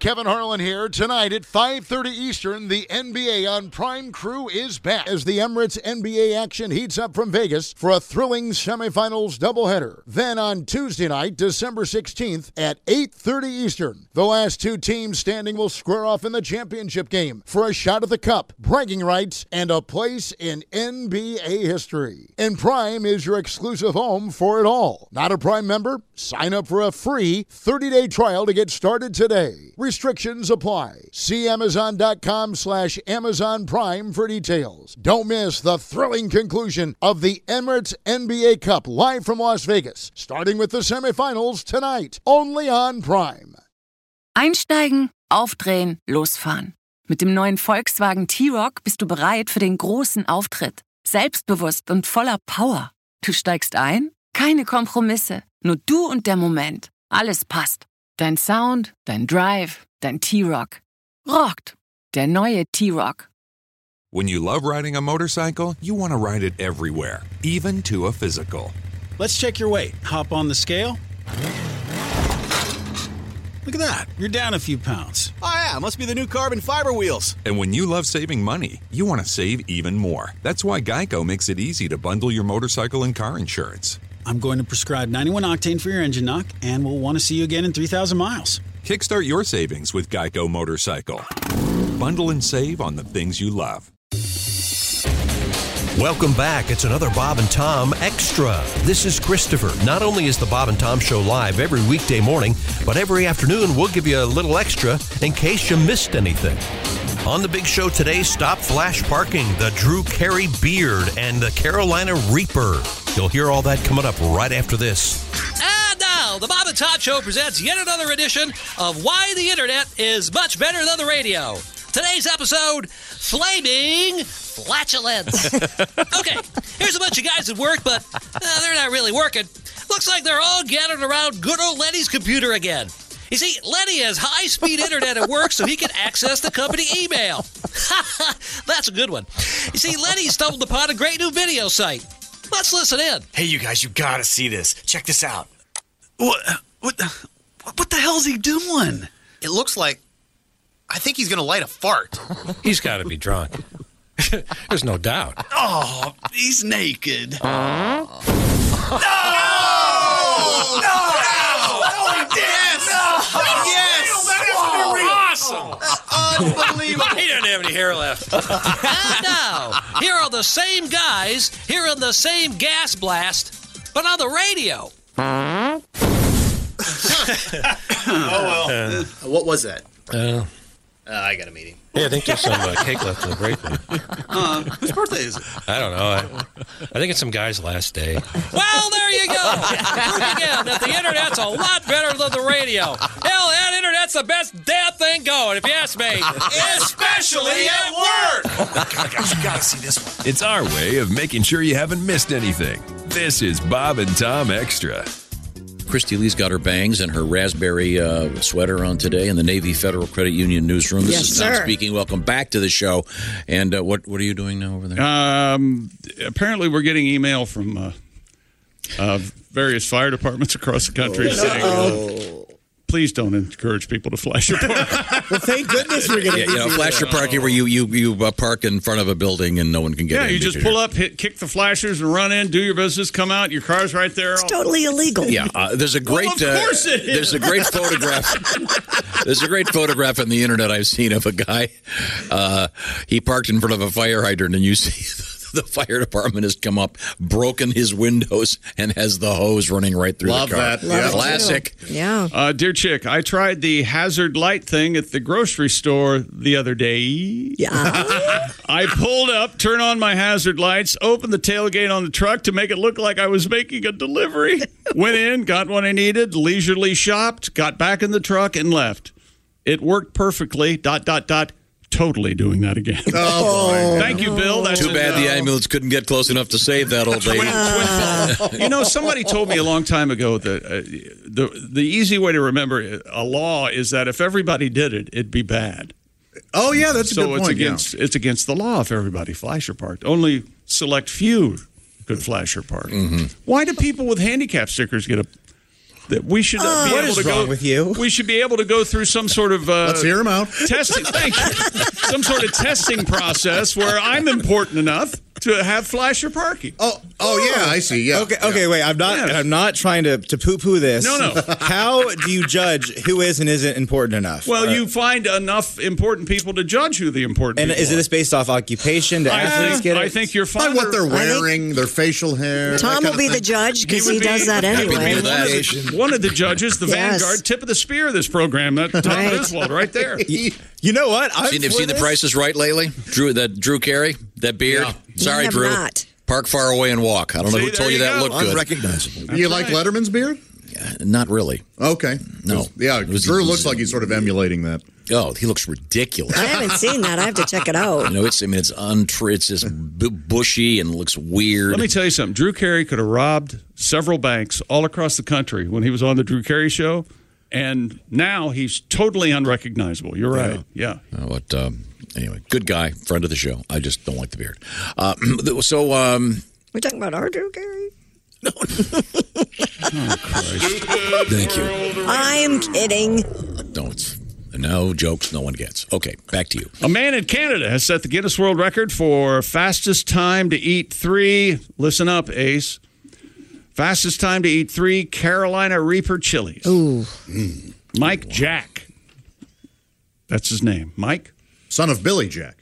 Kevin Harlan here. Tonight at 5:30 Eastern, the NBA on Prime Crew is back as the Emirates NBA action heats up from Vegas for a thrilling semifinals doubleheader. Then on Tuesday night, December 16th at 8:30 Eastern, the last two teams standing will square off in the championship game for a shot at the cup, bragging rights, and a place in NBA history. And Prime is your exclusive home for it all. Not a Prime member? Sign up for a free 30-day trial to get started today. Restrictions apply. See Amazon.com/Amazon Prime for details. Don't miss the thrilling conclusion of the Emirates NBA Cup live from Las Vegas, starting with the semifinals tonight, only on Prime. Einsteigen, aufdrehen, losfahren. Mit dem neuen Volkswagen T-Roc bist du bereit für den großen Auftritt. Selbstbewusst und voller Power. Du steigst ein? Keine Kompromisse. Nur du und der Moment. Alles passt. Dein Sound, dein Drive, dein T-Roc. Rockt. Der neue T-Roc. When you love riding a motorcycle, you want to ride it everywhere, even to a physical. Let's check your weight. Hop on the scale. Look at that. You're down a few pounds. Oh, yeah. Must be the new carbon fiber wheels. And when you love saving money, you want to save even more. That's why Geico makes it easy to bundle your motorcycle and car insurance. I'm going to prescribe 91 octane for your engine knock, and we'll want to see you again in 3,000 miles. Kickstart your savings with Geico Motorcycle. Bundle and save on the things you love. Welcome back. It's another Bob and Tom Extra. This is Christopher. Not only is the Bob and Tom Show live every weekday morning, but every afternoon we'll give you a little extra in case you missed anything. On the big show today, Stop Flash Parking, the Drew Carey Beard, and the Carolina Reaper. You'll hear all that coming up right after this. And now, the Bob and Tom Show presents yet another edition of Why the Internet is Much Better Than the Radio. Today's episode, Flaming Flatulence. Okay, here's a bunch of guys at work, but they're not really working. Looks like they're all gathered around good old Lenny's computer again. You see, Lenny has high-speed internet at work so he can access the company email. That's a good one. You see, Lenny stumbled upon a great new video site. Let's listen in. Hey, you guys, you gotta see this. Check this out. What the hell's he doing? It looks like... I think he's gonna light a fart. He's got to be drunk. There's no doubt. Oh, he's naked. No! Awesome! Unbelievable! He doesn't have any hair left. And now, here are the same guys hearing the same gas blast, but on the radio. Oh, well. What was that? I got a meeting. Yeah, I think there's some cake left in the break room. Whose birthday is it? I don't know. I think it's some guy's last day. Well, there you go. Proof again that the internet's a lot better than the radio. Hell, that internet's the best damn thing going, if you ask me. Especially at work! Oh, God, guys, you gotta see this one. It's our way of making sure you haven't missed anything. This is Bob and Tom Extra. Christy Lee's got her bangs and her raspberry sweater on today in the Navy Federal Credit Union newsroom. This is Tom speaking. Welcome back to the show. And what are you doing now over there? Apparently we're getting email from various fire departments across the country saying, please don't encourage people to flash your park. Well, thank goodness we're getting flash your parking where you park in front of a building and no one can get in. Yeah, you just pull up, kick the flashers and run in, do your business, come out, your car's right there. It's totally illegal. Yeah, there's a great of course it is. There's a great photograph. There's a great photograph on the internet I've seen of a guy. He parked in front of a fire hydrant, and you see the fire department has come up, broken his windows, and has the hose running right through the car. Love that. Love Classic. Yeah. Dear Chick, I tried the hazard light thing at the grocery store the other day. Yeah. I pulled up, turned on my hazard lights, opened the tailgate on the truck to make it look like I was making a delivery. Went in, got what I needed, leisurely shopped, got back in the truck, and left. It worked perfectly, ... Totally doing that again. Oh, thank you, Bill. That's too bad the ambulance couldn't get close enough to save that old lady. You know, somebody told me a long time ago that the easy way to remember a law is that if everybody did it, it'd be bad. Oh, yeah, that's a good point. It's against the law if everybody flasher parked. Only select few could flasher park. Mm-hmm. Why do people with handicap stickers get a that we should be what able is to wrong go with you? We should be able to go through some sort of Let's hear him out. testing. Thank you. Some sort of testing process where I'm important enough to have flasher parking. Oh, yeah, I see. Yeah. Okay, wait. I'm not trying to poo-poo this. No. How do you judge who is and isn't important enough? Well, you find enough important people to judge who the important And people is this based off occupation? Do athletes get it? I think you're By fine. what they're wearing, their facial hair. Tom will be the judge because he does that anyway. One of the judges, the Yes. Vanguard, tip of the spear of this program, that Tom Right. Griswold right there. You know what? Have you seen The Price is Right lately? Drew Carey, that beard. Sorry, I have Drew. not. Park far away and walk. I don't know See, who there told you you that go. looked good. Unrecognizable. Do you like Letterman's beard? Not really. Okay. No. Drew looks like he's sort of emulating that. Oh, he looks ridiculous. I haven't seen that. I have to check it out. It's untrue. It's just bushy and looks weird. Let me tell you something. Drew Carey could have robbed several banks all across the country when he was on the Drew Carey Show, and now he's totally unrecognizable. You're right. Yeah. Anyway, good guy, friend of the show. I just don't like the beard. We're talking about our Drew Carey? Thank you. I'm kidding. No jokes, no one gets. Okay, back to you. A man in Canada has set the Guinness World Record for fastest time to eat 3. Listen up, Ace. Fastest time to eat 3 Carolina Reaper chilies. Ooh. Mike Jack. That's his name. Mike? Son of Billy Jack.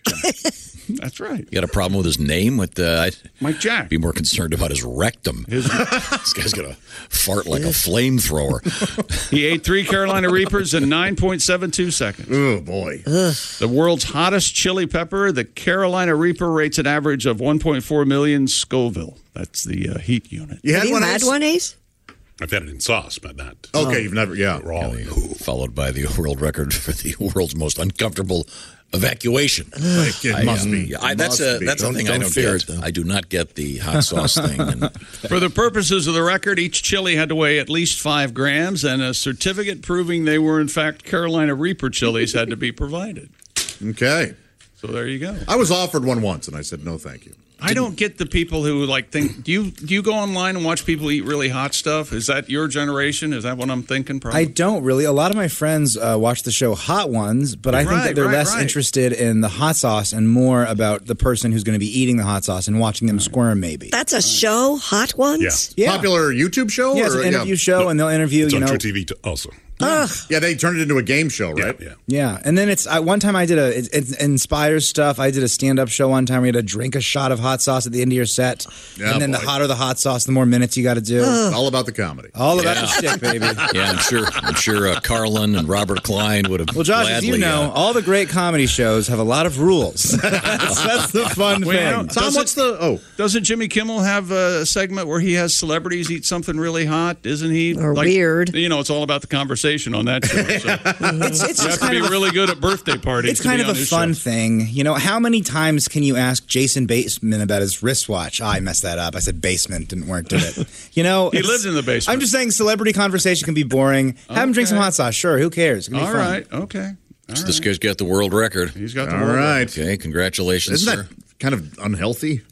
That's right. You got a problem with his name? Mike Jack. Be more concerned about his rectum. This guy's going to fart like a flamethrower. He ate 3 Carolina Reapers in 9.72 seconds. Oh, boy. The world's hottest chili pepper, the Carolina Reaper, rates an average of 1.4 million Scoville. That's the heat unit. Have you had one, Ace? I've had it in sauce, but not. Okay, you've never, raw. Followed by the world record for the world's most uncomfortable evacuation. It must be. That's a thing I don't get. I do not get the hot sauce thing. For the purposes of the record, each chili had to weigh at least 5 grams, and a certificate proving they were, in fact, Carolina Reaper chilies had to be provided. Okay. So there you go. I was offered one once, and I said, no, thank you. I don't get the people who think. Do you go online and watch people eat really hot stuff? Is that your generation? Is that what I'm thinking? Probably? I don't really. A lot of my friends watch the show Hot Ones, but I think that they're less interested in the hot sauce and more about the person who's going to be eating the hot sauce and watching them squirm. Maybe that's a show. Hot Ones. Yeah. Popular YouTube show. Yeah, it's an interview show, and they'll interview. It's on True TV also. Yeah, they turned it into a game show, right? Yeah, and then one time I did it inspires stuff. I did a stand-up show one time where you had to drink a shot of hot sauce at the end of your set, and then the hotter the hot sauce, the more minutes you got to do. All about the comedy. All about the shit, baby. Yeah, I'm sure Carlin and Robert Klein would have. Well, Josh, gladly, as you know, all the great comedy shows have a lot of rules. That's the fun thing. Tom, doesn't Jimmy Kimmel have a segment where he has celebrities eat something really hot? Isn't he? Or weird? It's all about the conversation on that show. So it's you have to be really good at birthday parties. It's kind of a fun thing. How many times can you ask Jason Bateman about his wristwatch? I messed that up. I said basement, didn't work, did it? He lived in the basement. I'm just saying celebrity conversation can be boring. Have him drink some hot sauce. Sure, who cares? It can be all fun. right. Okay. So this guy's got the world record. He's got the All world right. record. Okay, congratulations, Isn't sir. that kind of unhealthy?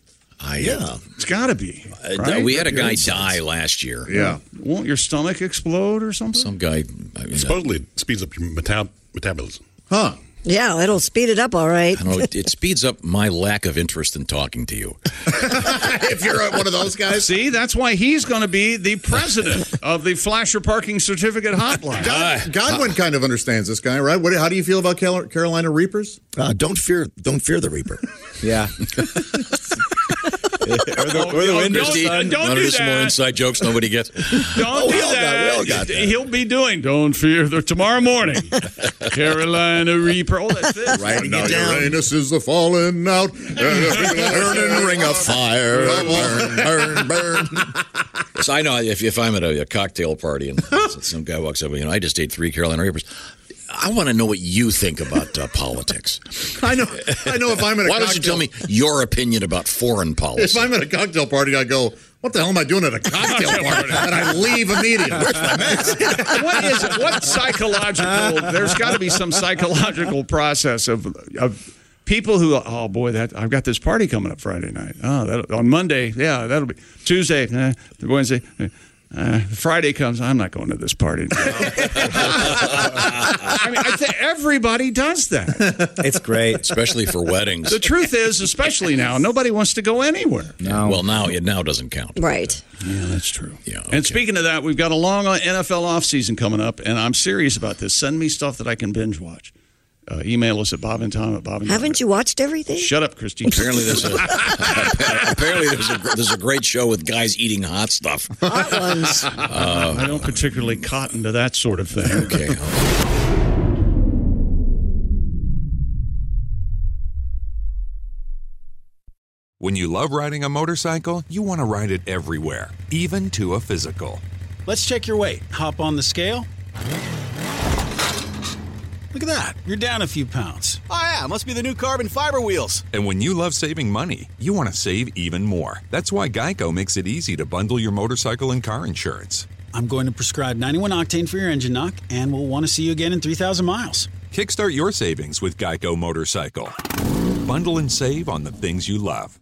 It's got to be. Right? We had a guy die last year. Yeah. Won't your stomach explode or something? Some guy. Supposedly it speeds up your metabolism. Huh. Yeah, it'll speed it up all right. I don't know, it speeds up my lack of interest in talking to you. If you're one of those guys. See, that's why he's going to be the president of the Flasher Parking Certificate Hotline. Godwin kind of understands this guy, right? How do you feel about Carolina Reapers? Don't fear the Reaper. Yeah. Or the window. Don't None do of this that. more inside jokes nobody gets. Don't do that. We all got that. He'll be doing. Don't fear tomorrow morning. Carolina Reaper. Oh, that's it. Writing it down. Uranus is the falling out. Burning ring of fire. Burn, burn. So I know if I'm at a cocktail party and some guy walks up, I just ate 3 Carolina Reapers. I want to know what you think about politics. I know. If I'm at a Why don't you tell me your opinion about foreign policy? If I'm at a cocktail party, I go, what the hell am I doing at a cocktail party? And I leave immediately. What psychological? There's got to be some psychological process of people who, oh boy, I've got this party coming up Friday night. Oh, on Monday, yeah, that'll be Tuesday, Wednesday. Friday comes, I'm not going to this party. I mean, everybody does that. It's great. Especially for weddings. The truth is, especially now, nobody wants to go anywhere. No. Well, now it doesn't count. Right. Yeah, that's true. Yeah. Okay. And speaking of that, we've got a long NFL offseason coming up, and I'm serious about this. Send me stuff that I can binge watch. Email us at bobandtom@bobandtom. Haven't you watched everything? Shut up, Christy. Apparently, there's a great show with guys eating hot stuff. Hot ones. I don't particularly cotton to that sort of thing. Okay. When you love riding a motorcycle, you want to ride it everywhere, even to a physical. Let's check your weight. Hop on the scale. Look at that. You're down a few pounds. Oh, yeah. Must be the new carbon fiber wheels. And when you love saving money, you want to save even more. That's why Geico makes it easy to bundle your motorcycle and car insurance. I'm going to prescribe 91 octane for your engine knock, and we'll want to see you again in 3,000 miles. Kickstart your savings with Geico Motorcycle. Bundle and save on the things you love.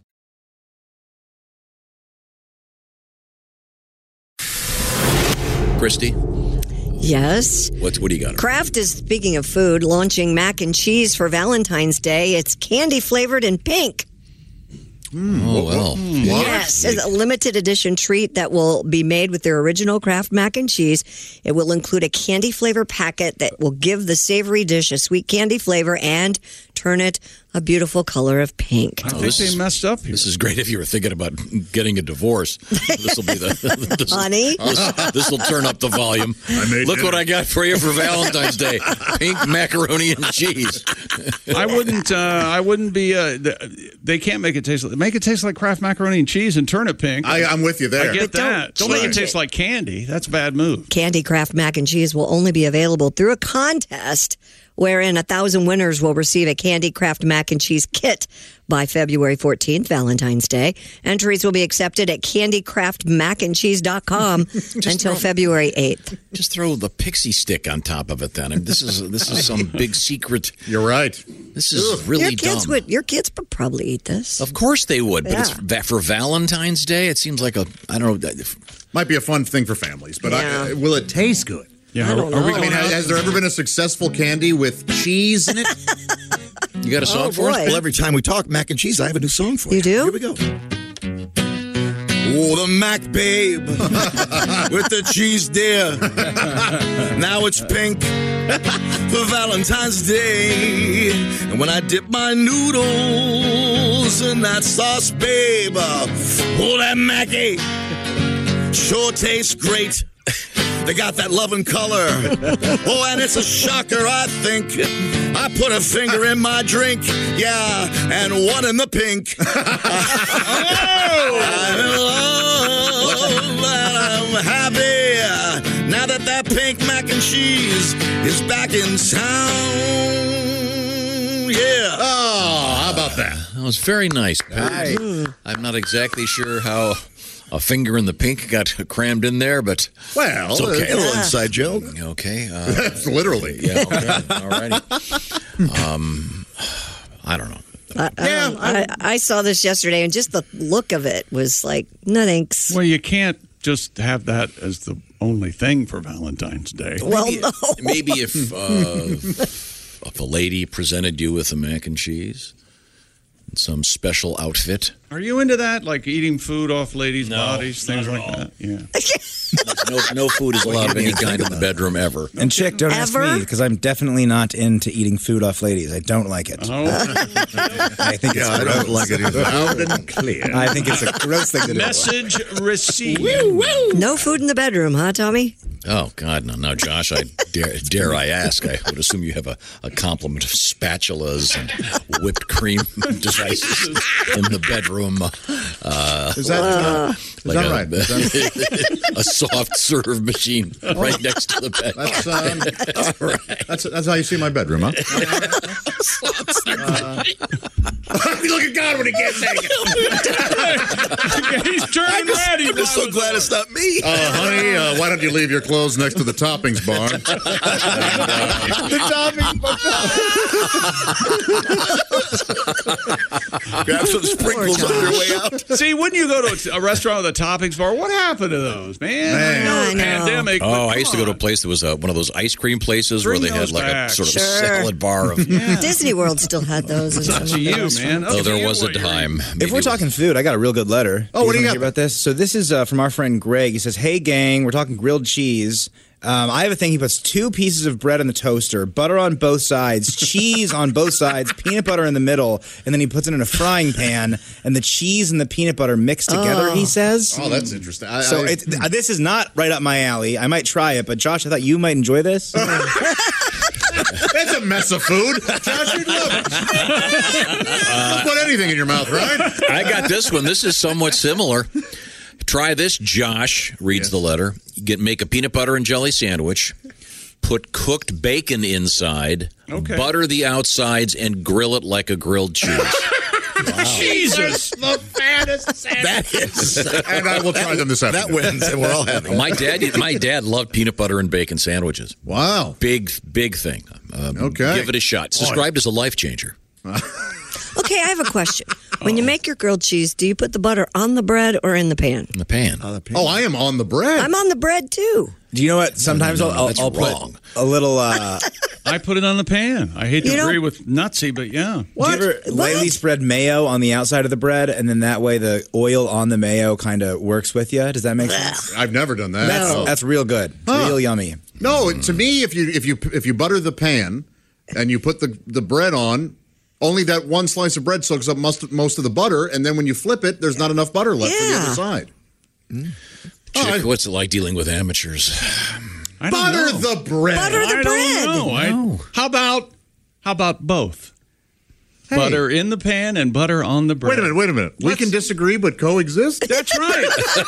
Christy? Yes. What do you got? Kraft is, speaking of food, launching mac and cheese for Valentine's Day. It's candy flavored in pink. Oh, well. Yes, it's a limited edition treat that will be made with their original Kraft mac and cheese. It will include a candy flavor packet that will give the savory dish a sweet candy flavor and turn it a beautiful color of pink. I think they messed up here. This is great if you were thinking about getting a divorce. This will be Honey? This will turn up the volume. Look what I got for you for Valentine's Day. Pink macaroni and cheese. I wouldn't be, they can't make it taste like Kraft macaroni and cheese and turn it pink. I'm with you there. I get that. Don't make it taste like candy. That's a bad move. Candy Kraft mac and cheese will only be available through a contest wherein 1,000 winners will receive a Candy Kraft mac and cheese kit by February 14th, Valentine's Day. Entries will be accepted at candycraftmacandcheese.com until February 8th. Just throw the pixie stick on top of it then. I mean, this is some big secret. You're right. This is really dumb. Your kids would probably eat this. Of course they would, but Yeah. it's for Valentine's Day. It seems like I don't know. Might be a fun thing for families, but will it taste good? Yeah, I don't know. I mean, has there ever been a successful candy with cheese in it? You got a song for us? boy. Well, every time we talk mac and cheese, I have a new song for you. You do? Here we go. Oh, the Mac babe with the cheese dear. Now it's pink for Valentine's Day. And when I dip my noodles in that sauce, babe, oh, that Mackie sure tastes great. They got that loving color. Oh, and it's a shocker, I think. I put a finger in my drink, yeah, and one in the pink. I'm in love and I'm happy now that pink mac and cheese is back in town. Yeah. Oh, how about that? That was very nice, Pat. I'm not exactly sure how a finger in the pink got crammed in there, but Well, it's okay. A little inside joke. Okay. That's literally. Yeah, okay. All righty. I don't know. I saw this yesterday, and just the look of it was like, no thanks. Well, you can't just have that as the only thing for Valentine's Day. Well, no. Maybe if a lady presented you with a mac and cheese in some special outfit. Are you into that? Like eating food off ladies' bodies, things like that? Yeah. No food is allowed of any kind in the bedroom ever. And chick, don't ask me, because I'm definitely not into eating food off ladies. I don't like it. I think it's I gross. don't like it either. Loud and clear. I think it's a gross thing to do. Message received. No food in the bedroom, huh, Tommy? Oh, God, no. Now, Josh, I dare I ask, I would assume you have a complement of spatulas and whipped cream devices in the bedroom. Is that right? A soft serve machine right next to the bed. That's how you see my bedroom, huh? Look at God when he gets naked. He's turning red. I'm just so glad it's not me. Honey, why don't you leave your clothes closed next to the toppings bar. The toppings bar. Grab some sprinkles on your way out. See, wouldn't you go to a restaurant with a toppings bar? What happened to those, man? I know. Pandemic. Oh, I used to go to a place that was one of those ice cream places where they had like a sort of salad bar of. Disney World still had those. It's up to you, man. Oh, there was a time. If we're talking food, I got a real good letter. Oh, what do you wanna got? hear about this? So this is from our friend Greg. He says, "Hey gang, we're talking grilled cheese. I have a thing. He puts 2 pieces of bread in the toaster, butter on both sides, cheese on both sides, peanut butter in the middle, and then he puts it in a frying pan, and the cheese and the peanut butter mix together." He says. Oh, that's interesting. This is not right up my alley. I might try it, but Josh, I thought you might enjoy this. That's a mess of food. Josh, you'd love it. Put anything in your mouth, right? I got this one. This is somewhat similar. Try this, Josh, reads the letter. Make a peanut butter and jelly sandwich. Put cooked bacon inside. Okay. Butter the outsides and grill it like a grilled cheese. Wow. Jesus. The fattest sandwich. That is. And I will try them this afternoon. That wins, and we're all happy. My dad loved peanut butter and bacon sandwiches. Wow. Big thing. Okay. Give it a shot. It's described as a life changer. Okay, I have a question. When you make your grilled cheese, do you put the butter on the bread or in the pan? In the pan. Oh, I am on the bread. I'm on the bread, too. Do you know what? Sometimes I'll put a little. I put it on the pan. I hate to agree with Nutsy, but yeah. Do you ever lightly spread mayo on the outside of the bread, and then that way the oil on the mayo kind of works with you? Does that make sense? I've never done that. That's real good. Real yummy. No, to me, if you butter the pan and you put the bread on, only that one slice of bread soaks up most of the butter, and then when you flip it, there's not enough butter left for the other side. Chick, what's it like dealing with amateurs? Butter the bread. Butter the bread. I don't know. How about both? Hey. Butter in the pan and butter on the bread. Wait a minute. We can disagree but coexist? That's right.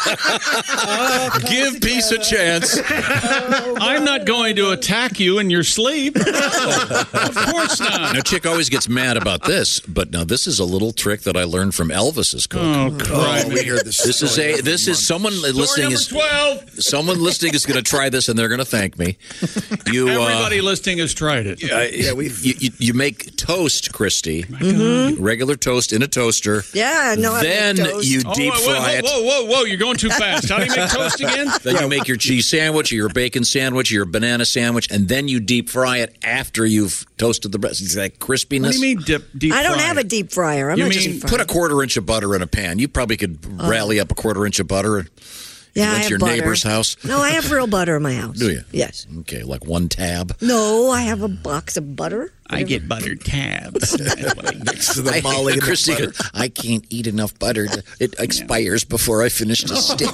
Give peace a chance. I'm not going to attack you in your sleep. Of course not. Now, Chick always gets mad about this, but now this is a little trick that I learned from Elvis's cook. Oh, crap. We hear this. This is someone listening is 12. Someone listening is going to try this and they're going to thank me. Everybody listening has tried it. You make toast, Christy. Mm-hmm. Regular toast in a toaster. Yeah, no. Then you deep fry it. Whoa! You're going too fast. How do you make toast again? Then you make your cheese sandwich, or your bacon sandwich, or your banana sandwich, and then you deep fry it after you've toasted the breast. Is that crispiness? What do you mean deep I don't fry have a it? deep fryer. I'm You not mean deep put a 1/4 inch of butter in a pan? You probably could rally up a 1/4 inch of butter. Yeah, I went to have your butter. neighbor's house. No, I have real butter in my house. Do you? Yes. Okay, like 1 tab. No, I have a box of butter. I get buttered tabs. Next to the Molly and Christy, the butter. I can't eat enough butter. It expires before I finish the stick.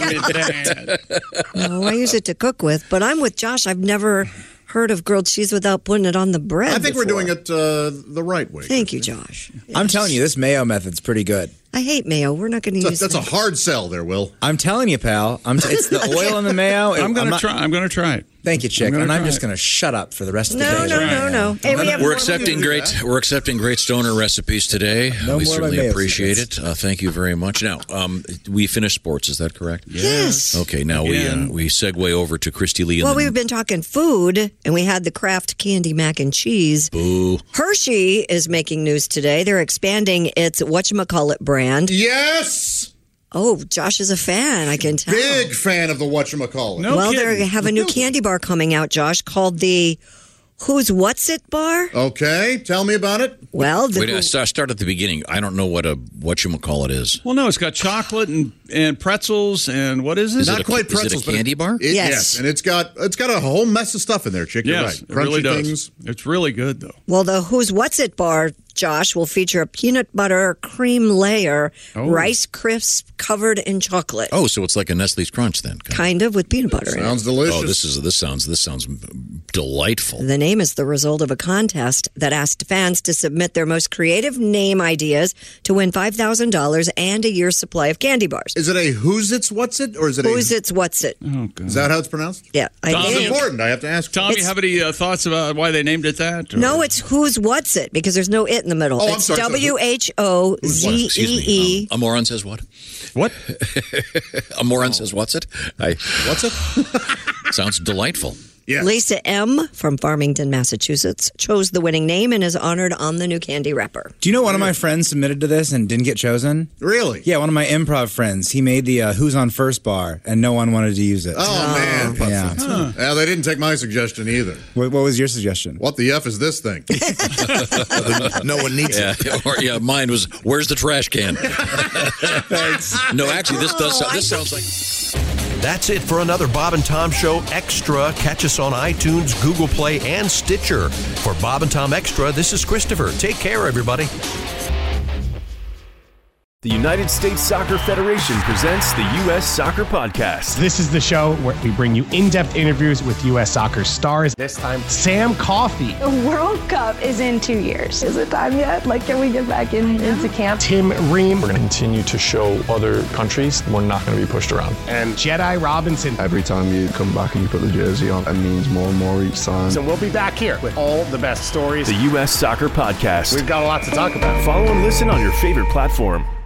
No, I use it to cook with, but I'm with Josh. I've never heard of grilled cheese without putting it on the bread. I think we're before. doing it the right way. Thank you, Josh. I'm telling you, this mayo method's pretty good. I hate mayo. We're not going to use That's a that. hard sell there, Will. I'm telling you, pal. It's the oil and the mayo. I'm going to try. I'm going to try it. Thank you, Chick. I'm And gonna I'm try just it. going to shut up for the rest of the No, day. no. Hey, we have We're more- accepting great stoner recipes today. No we more certainly mayo appreciate it. secrets. Thank you very much. Now, we finished sports. Is that correct? Yes. Okay. Now we segue over to Christy Lee. Well, we've been talking food, and we had the Kraft Candy Mac and Cheese. Boo. Hershey is making news today. They're expanding its whatchamacallit brand. Yes! Oh, Josh is a fan, I can tell. Big fan of the whatchamacallit. No kidding. They have a new candy bar coming out, Josh, called the Who's What's It bar. Okay, tell me about it. Well, Wait, I start at the beginning. I don't know what whatchamacallit is. Well, no, it's got chocolate and pretzels and what is it? Not quite Is pretzels. it a candy bar? Yes. And it's got a whole mess of stuff in there, Chick. You're Yes, right. it really Crunchy does. things. It's really good, though. well, the Who's What's It bar, Josh, will feature a peanut butter cream layer, Rice Crisp covered in chocolate. Oh, so it's like a Nestle's Crunch then. Kind of with peanut butter in it. Sounds delicious. Oh, this sounds delightful. The name is the result of a contest that asked fans to submit their most creative name ideas to win $5,000 and a year's supply of candy bars. Is it a who's it's what's it, or is it Who's it's what's it? Oh, God. Is that how it's pronounced? Yeah, It's important. I have to ask. Tom, you have any thoughts about why they named it that? Or? No, it's who's what's it because there's no it in the middle. Oh, I'm it's sorry. WHOZEE. A moron says what? What? A moron says what's it? What's it? Sounds delightful. Yes. Lisa M. from Farmington, Massachusetts, chose the winning name and is honored on the new candy wrapper. Do you know one of my friends submitted to this and didn't get chosen? Really? Yeah, one of my improv friends. He made the Who's on First bar, and no one wanted to use it. Oh, man. Yeah. Yeah, they didn't take my suggestion either. What was your suggestion? What the F is this thing? No one needs it. Mine was, where's the trash can? Thanks. No, actually, this sounds like... That's it for another Bob and Tom Show Extra. Catch us on iTunes, Google Play, and Stitcher. For Bob and Tom Extra, this is Christopher. Take care, everybody. The United States Soccer Federation presents the U.S. Soccer Podcast. This is the show where we bring you in-depth interviews with U.S. soccer stars. This time, Sam Coffey. The World Cup is in 2 years. Is it time yet? Can we get back into camp? Tim Ream. We're going to continue to show other countries we're not going to be pushed around. And Jedi Robinson. Every time you come back and you put the jersey on, it means more and more each time. So we'll be back here with all the best stories. The U.S. Soccer Podcast. We've got a lot to talk about. Follow and listen on your favorite platform.